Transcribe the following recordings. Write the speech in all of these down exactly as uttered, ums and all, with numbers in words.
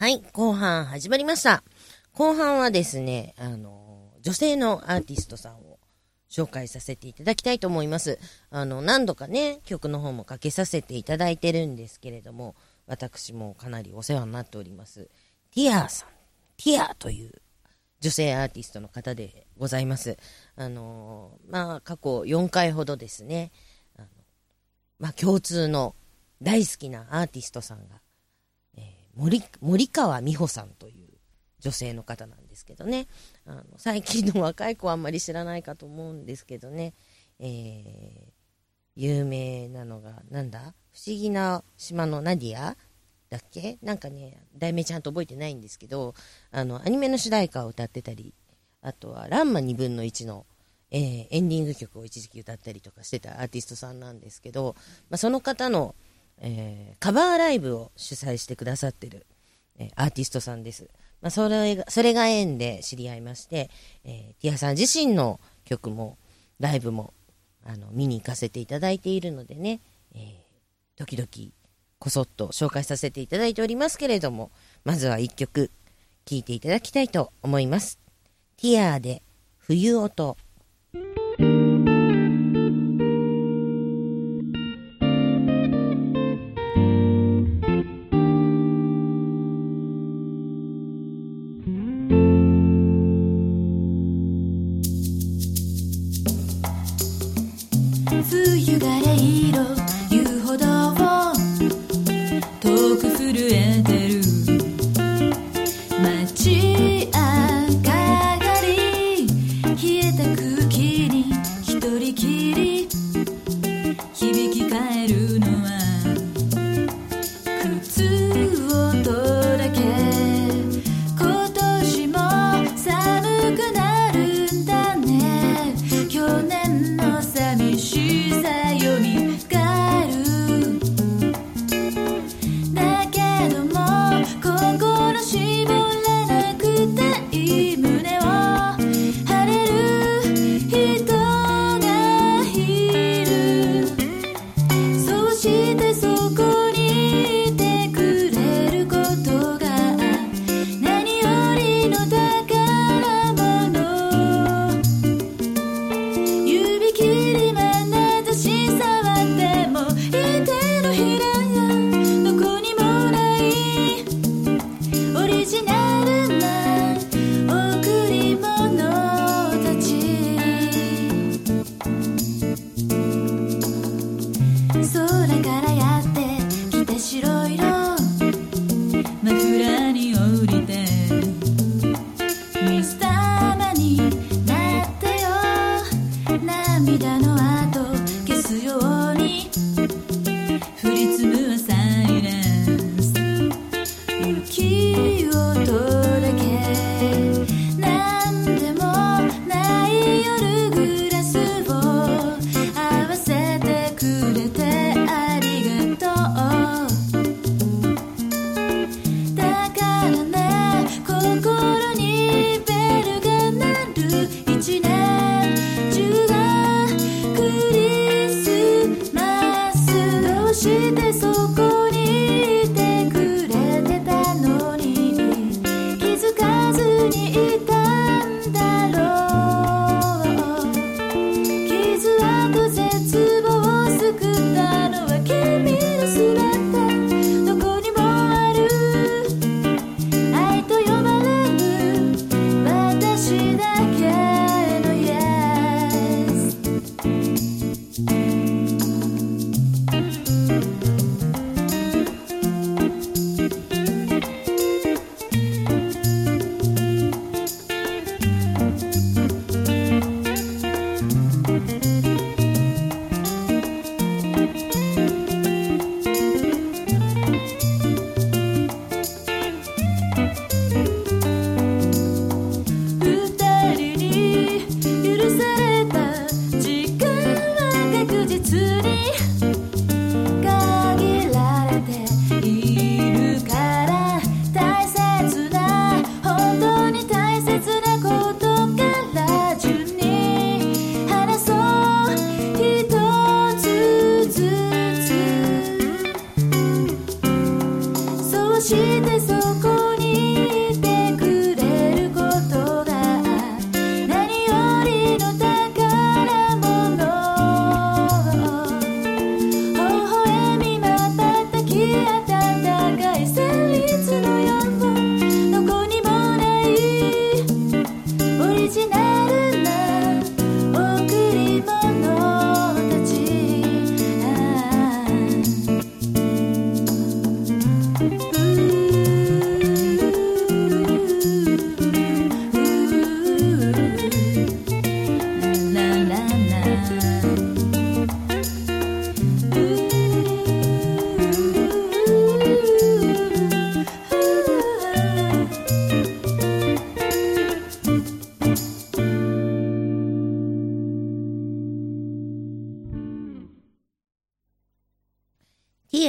はい、後半始まりました。後半はですね、あの、女性のアーティストさんを紹介させていただきたいと思います。あの、何度かね、曲の方もかけさせていただいてるんですけれども、私もかなりお世話になっております。ティアさん、ティアという女性アーティストの方でございます。あの、まあ、過去よんかいほどですね、あのまあ、共通の大好きなアーティストさんが、森, 森川美穂さんという女性の方なんですけどね、あの最近の若い子はあんまり知らないかと思うんですけどね、えー、有名なのがなんだ不思議な島のナディアだっけ、なんかね題名ちゃんと覚えてないんですけど、あのアニメの主題歌を歌ってたり、あとはランマにぶんのいちの、えー、エンディング曲を一時期歌ったりとかしてたアーティストさんなんですけど、まあ、その方のえー、カバーライブを主催してくださってる、えー、アーティストさんです。まあ、それが、それが縁で知り合いまして、えー、ティアさん自身の曲もライブもあの見に行かせていただいているのでね、えー、時々こそっと紹介させていただいておりますけれども、まずは一曲聴いていただきたいと思います。ティアで冬音。 冬がれ色言うほど遠く震えてる街明かり冷えた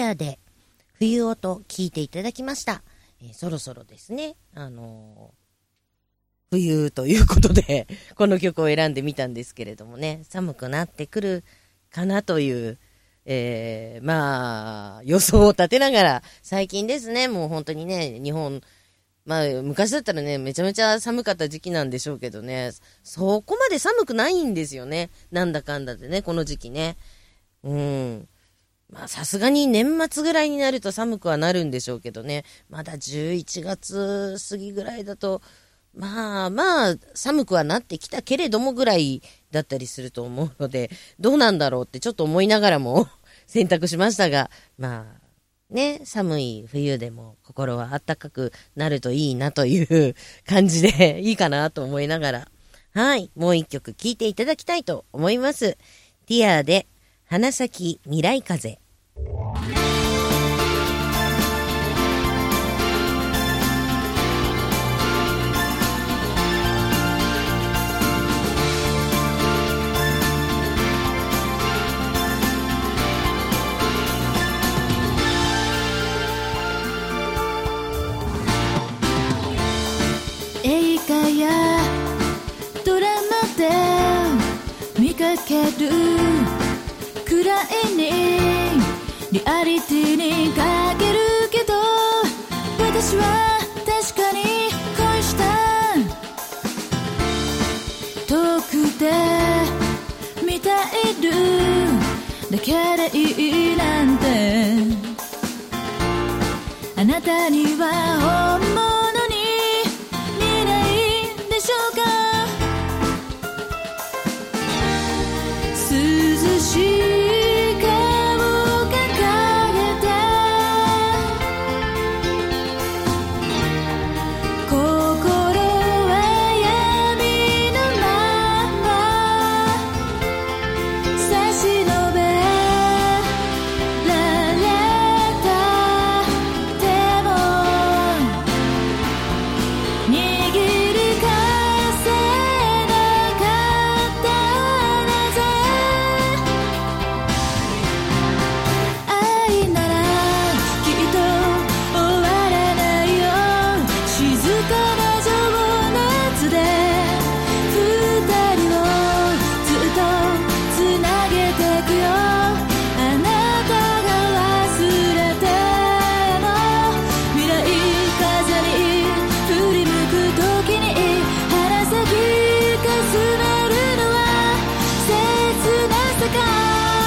ィアで冬音聞いていただきました。えー、そろそろですね、あのー、冬ということでこの曲を選んでみたんですけれどもね、寒くなってくるかなという、えー、まあ予想を立てながら、最近ですね、もう本当にね、日本、まあ昔だったらね、めちゃめちゃ寒かった時期なんでしょうけどね、そこまで寒くないんですよね、なんだかんだでね、この時期ね。うん、まあさすがに年末ぐらいになると寒くはなるんでしょうけどね、まだじゅういちがつ過ぎぐらいだとまあまあ寒くはなってきたけれどもぐらいだったりすると思うので、どうなんだろうってちょっと思いながらも選択しましたが、まあね、寒い冬でも心は暖かくなるといいなという感じでいいかなと思いながら、はい、もう一曲聴いていただきたいと思います。ティアで花咲未来風。 映画やドラマで見かけるくらいにリアリティに欠けるけど、私は確かに恋した。遠くで見ているだけでいいなんて、あなたには本物涼しい顔を掲げて、心は闇のまま差し伸べられた手も握り返せなかったなぜ。愛ならきっと終わらないよ、静かな情熱で二人をずっとつなげてくよ。あなたが忘れても未来風に振り向く時に花咲かすめるのは切なさか。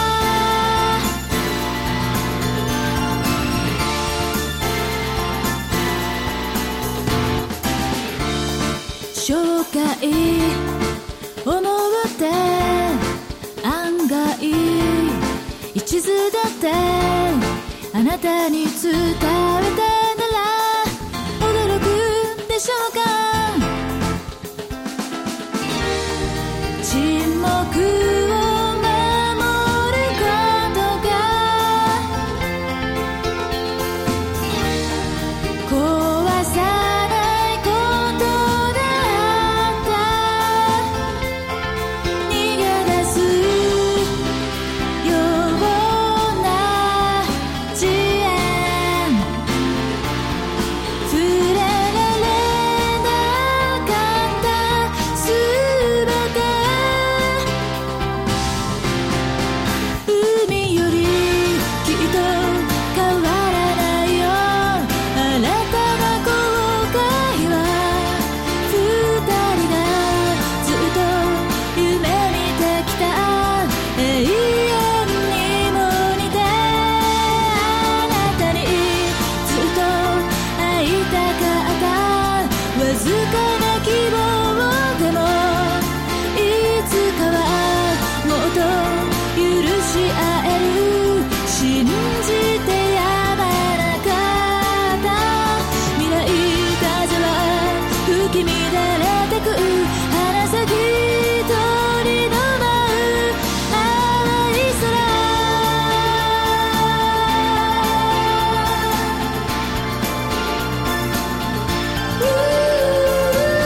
紹介思って案外一途だってあなたに伝えたなら驚くでしょうか。沈黙を守ることが壊さないことだった。逃げ出すような遅延触れられなかったすべて、海よりきっと変わらないよ、新たな後悔は二人がずっと夢見てきた永遠にも似て、あなたにずっと会いたかった。わずかな希望でもいつかはもっと許し合える、信じてやまなかった。未来風は吹き乱れてく花咲鳥の舞う淡い空。うー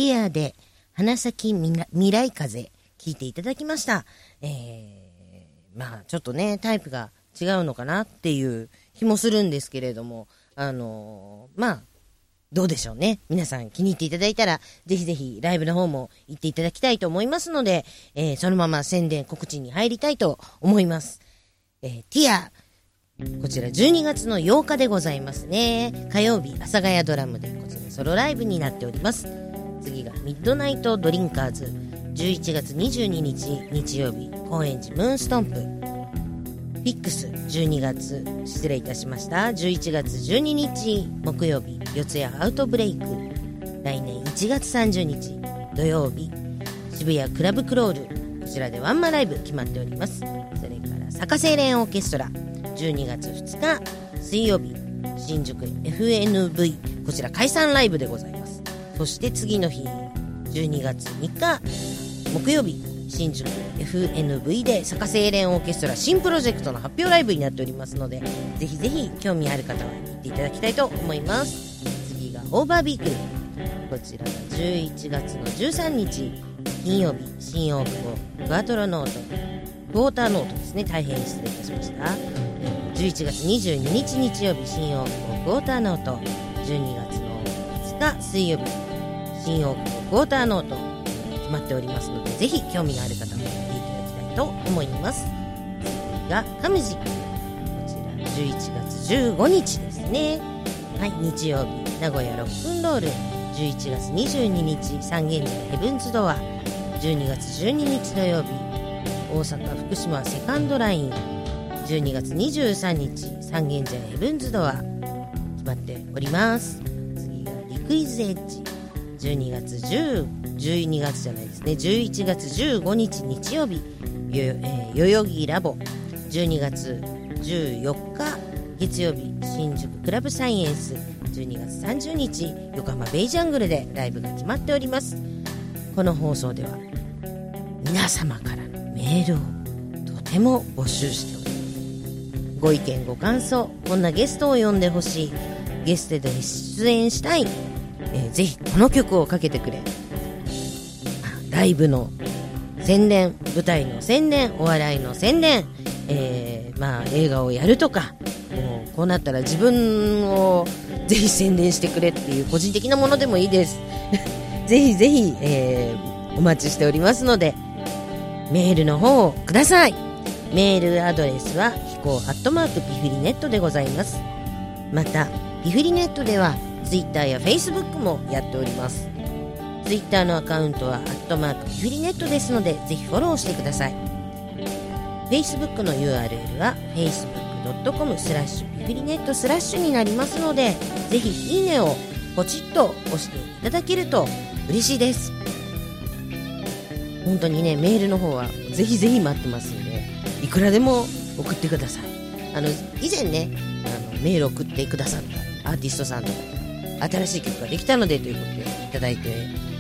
ティアで花咲未来風聞いていただきました。えー、まあちょっとねタイプが違うのかなっていう気もするんですけれども、あのー、まあどうでしょうね。皆さん気に入っていただいたらぜひぜひライブの方も行っていただきたいと思いますので、えー、そのまま宣伝告知に入りたいと思います。えー、ティアこちらじゅうにがつのようかでございますね。火曜日阿佐ヶ谷ドラムでこちらソロライブになっております。次がミッドナイトドリンカーズじゅういちがつにじゅうににち日曜日高円寺ムーンストンプ。フィックスじゅうにがつ失礼いたしましたじゅういちがつじゅうににち木曜日四谷アウトブレイク。来年いちがつさんじゅうにち土曜日渋谷クラブクロール、こちらでワンマンライブ決まっております。それからサカセイレンオーケストラじゅうにがつふつか水曜日新宿 エフエヌブイ、 こちら解散ライブでございます。そして次の日じゅうにがつみっか木曜日新宿 エフエヌブイ でサカセイレンオーケストラ新プロジェクトの発表ライブになっておりますので、ぜひぜひ興味ある方は行っていただきたいと思います。次がオーバービークル、こちらがじゅういちがつのじゅうさんにち金曜日新大久保クワトロノートクォーターノートですね、大変失礼いたしました。じゅういちがつにじゅうににち日曜日新大久保クォーターノート、じゅうにがつのふつか水曜日新大久保クォーターノート決まっておりますので、ぜひ興味のある方は見ていただきたいと思います。次がカムジ、こちらじゅういちがつじゅうごにちですね。はい、日曜日名古屋ロックンロール、じゅういちがつにじゅうににち三軒茶屋ヘブンズドア、じゅうにがつじゅうににち土曜日大阪福島セカンドライン、じゅうにがつにじゅうさんにち三軒茶屋ヘブンズドア決まっております。次がリクイズエッジ、じゅうにがつじゅう、じゅうにがつじゃないですねじゅういちがつじゅうごにち日曜日よ、えー、代々木ラボ、じゅうにがつじゅうよっか月曜日新宿クラブサイエンス、じゅうにがつさんじゅうにち横浜ベイジャングルでライブが決まっております。この放送では皆様からのメールをとても募集しております。ご意見ご感想、こんなゲストを呼んでほしい、ゲストで出演したい、えー、ぜひこの曲をかけてくれ、ライブの宣伝、舞台の宣伝、お笑いの宣伝、えー、まあ映画をやるとか、もうこうなったら自分をぜひ宣伝してくれっていう個人的なものでもいいですぜひぜひ、えー、お待ちしておりますのでメールの方をください。メールアドレスはひこアットマークピフリネットでございます。またピフリネットではツイッターやフェイスブックもやっております。ツイッターのアカウントはアットマークピフリネットですのでぜひフォローしてください。フェイスブックの ユーアールエル は フェイスブックドットコムスラッシュピフリネットスラッシュになりますので、ぜひいいねをポチッと押していただけると嬉しいです。本当にねメールの方はぜひぜひ待ってますので、いくらでも送ってください。あの以前ねあのメール送ってくださったアーティストさんと新しい曲ができたのでということでいただいて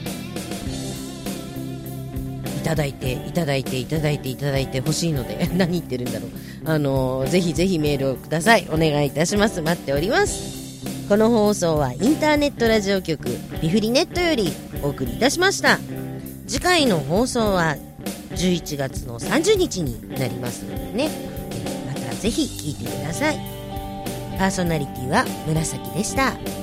いただいていただいていただいていただいてほしいので何言ってるんだろう。あのぜひぜひメールをください。お願いいたします。待っております。この放送はインターネットラジオ局ピフリネットよりお送りいたしました。次回の放送はじゅういちがつのさんじゅうにちになりますのでね、またぜひ聞いてください。パーソナリティは紫でした。